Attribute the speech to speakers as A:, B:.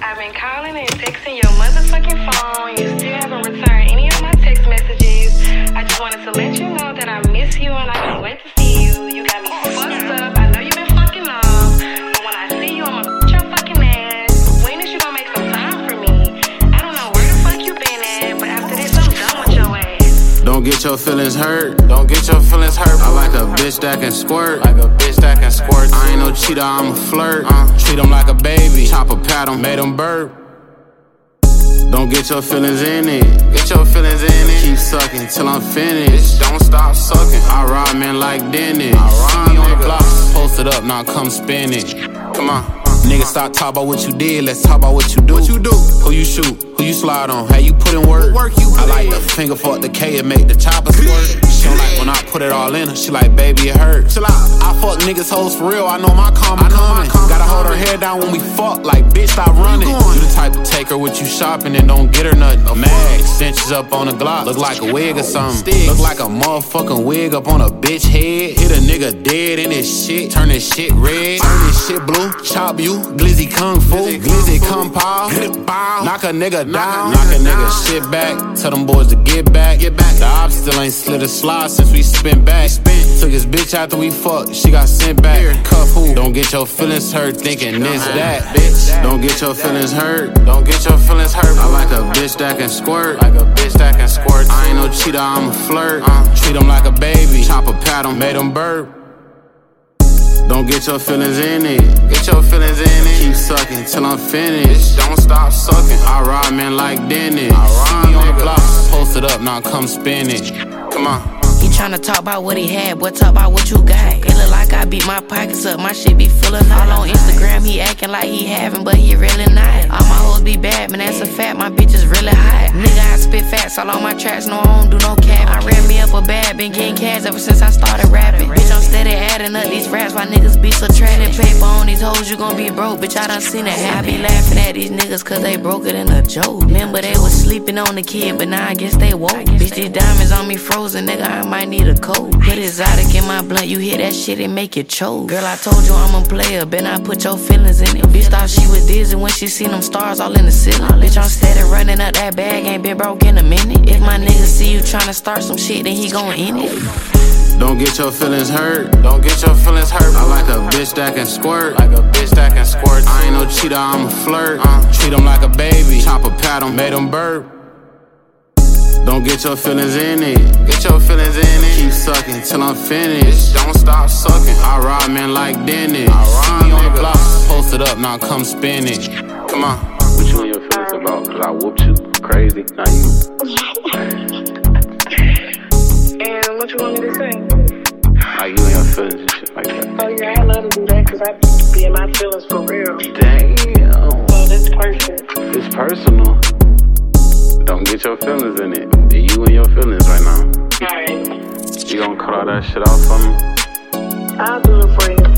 A: I've been calling and texting your motherfucking phone. You still haven't returned any of my text messages. I just wanted to let you know that I miss you and I can't wait to see you. You got me fucked up. I know you've been fucking off, but when I see you, I'ma your fucking ass. When is you gonna make some time for me? I don't know where the fuck you been at, but after this, I'm done with your ass.
B: Don't get your feelings hurt. Don't get your feelings hurt. I like a bitch that can squirt. Like a bitch that can squirt. I ain't no cheater, I'm a flirt. Treat him like a baby. Chop a pat him, made him burp. Don't get your feelings in it. Get your feelings in it. Keep sucking till I'm finished. Don't stop sucking. I ride men like Dennis. See me on the block, posted up, now come spin it. Come on. Nigga, stop talking about what you did, let's talk about what you do. What you do? Who you shoot, who you slide on, how you put in work. I like the finger fuck the K and make the chopper squirt. She don't like when I put it all in her, she like, baby, it hurt. Chill out. I fuck niggas hoes for real, I know my karma coming. Gotta hold her head down when we fuck, like, bitch, stop running. You the type to take her with you shopping and don't get her nothing. Mad extensions up on the Glock, look like a wig or something. Look like a motherfucking wig up on a bitch head. Hit a nigga dead in this shit, turn this shit red, turn this shit blue, chop you. Glizzy Kung Fu, Glizzy Kung Pao, knock a nigga down, knock a nigga shit back, tell them boys to get back. The op still ain't slid a slide since we spin back. Took his bitch after we fucked, she got sent back. Cuff who? Don't get your feelings hurt thinking this, that, bitch. Don't get your feelings hurt, don't get your feelings hurt. I like a bitch that can squirt, like a bitch that can squirt. I ain't no cheater, I'm a flirt. Treat him like a baby, chop a pat him, made him burp. Don't get your feelings in it. Get your feelings in it. Keep sucking till I'm finished. Don't stop sucking. I ride men like Dennis. See me on the block, posted up, now come spin it. Come on.
C: He tryna talk about what he had, boy, talk about what you got. It look like I beat my pockets up, my shit be full of all on Instagram, he acting like he having, but he really not. All my hoes be bad, man, that's a fact, my bitch is really hot. Nigga, I spit facts all on my tracks, no, I don't do no cap. I ran me up a bag, been getting cash ever since I started rapping. Bitch, I'm steady adding up these raps, why niggas be so trading paper on these hoes, you gon' be broke, bitch, I done seen it happen. I be laughing at these niggas cause they broke it in a joke. Remember they was sleeping on the kid, but now I guess they woke. Bitch, these diamonds on me frozen, nigga, I might need a coat. Put exotic in my blunt, you hear that shit and make it choke. Girl, I told you I'm a player, better not put your feelings in it. Bitch thought she was dizzy when she seen them stars all in the ceiling. Bitch, I'm steady running up that bag, ain't been broke in a minute. If my nigga see you tryna start some shit, then he gon' end it.
B: Don't get your feelings hurt, don't get your feelings hurt. I like a bitch that can squirt, like a bitch that can squirt. I ain't no cheater, I'm a flirt. Treat him like a baby, chop a pat him, made him burp. Don't get your feelings in it. Get your feelings in it. Keep sucking till I'm finished. Don't stop sucking. I ride men like Dennis. See me on the block, posted up, now come spin it. Come on.
D: What you and your feelings about? Cause I whooped you crazy. Now you.
A: And what you want me to say?
D: Like you and your feelings and shit like that.
A: Oh yeah, I love to do that cause I be in my feelings for real.
D: Damn.
A: So this person.
D: It's personal. Don't get your feelings in it. You and your feelings right now.
A: Alright.
D: You gonna cut all that shit off for me?
A: I'll do it for you.